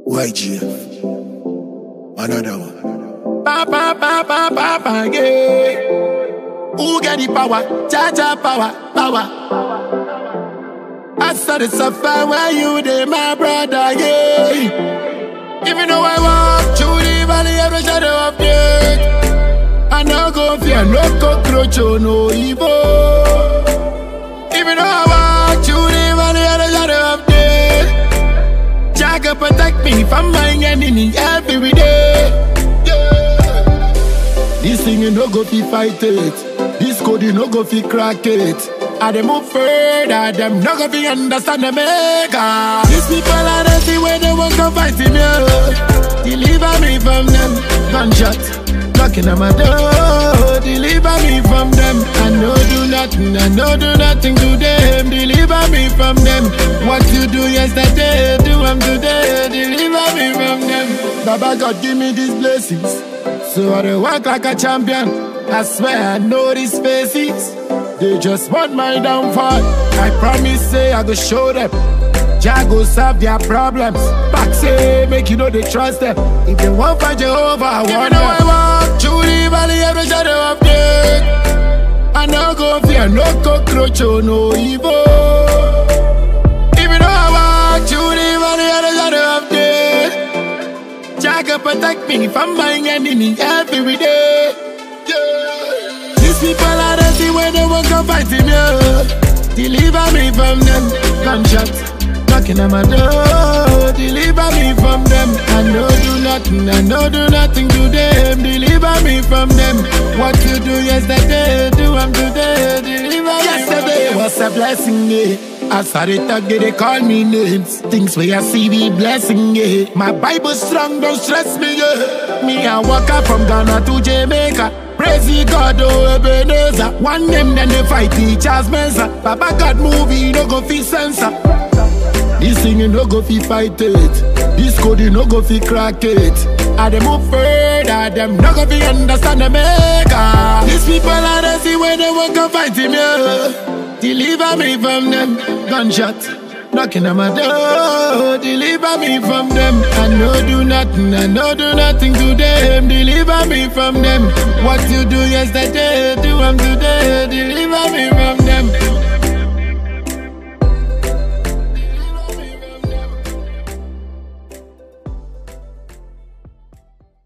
YGF. Another one. Pa, yeah. Who get the power? Cha power. I saw the suffer where you did, my brother, yeah. Even though I walk through the valley of the shadow of death, I no go fear no cockroach or no evil. Even though I walk through the valley of the shadow of death, Jah can protect me from my enemy every day. This thing you no go fi fight it. This code you no go fi crack it. I dey move further, them no go fi understand the maker. These people are the see where they won't come fight me. Deliver me from them. Gunshot knocking on my door. Deliver me from them. I no do nothing to them. Deliver me from them. What you do yesterday, do I'm today. Deliver me from them. Baba God give me these blessings, so I dey work like a champion. I swear I know these faces, they just want my downfall. I promise say I go show them, Jah go solve their problems. Back say make you know they trust them. If they want find Jehovah, I want them. I walk through the valley of the shadow of death, I no go fear no cockroach or no evil. Even though I walk through the valley of the shadow of death, Jah can protect me from my enemy every day. These people are the see when they won't come fight me. Deliver me from them. Gunshot knocking on my door. Deliver me from them. I no do nothing to them. Deliver me from them. What you do yesterday, do I'm today. Deliver me. Yesterday was a blessing, yeah. I started talk, they call me names. Things where I see me blessing, yeah. My Bible strong, don't stress me, yeah. Me, I walk up from Ghana to Jamaica. Praise God, oh Ebenezer. One name, then they fight each as Mensa. Baba God movie, no go fi censor. This thing you no go fi fight it. This code you no go fi crack it. I dey move further, them no go fi understand the maker. These people are the see when they won't come fight him, yeah. Deliver me from them. Gunshot knocking on my door. Deliver me from them. I no do nothing to them. Deliver me from them. What you do yesterday, do I'm today. Deliver me from them.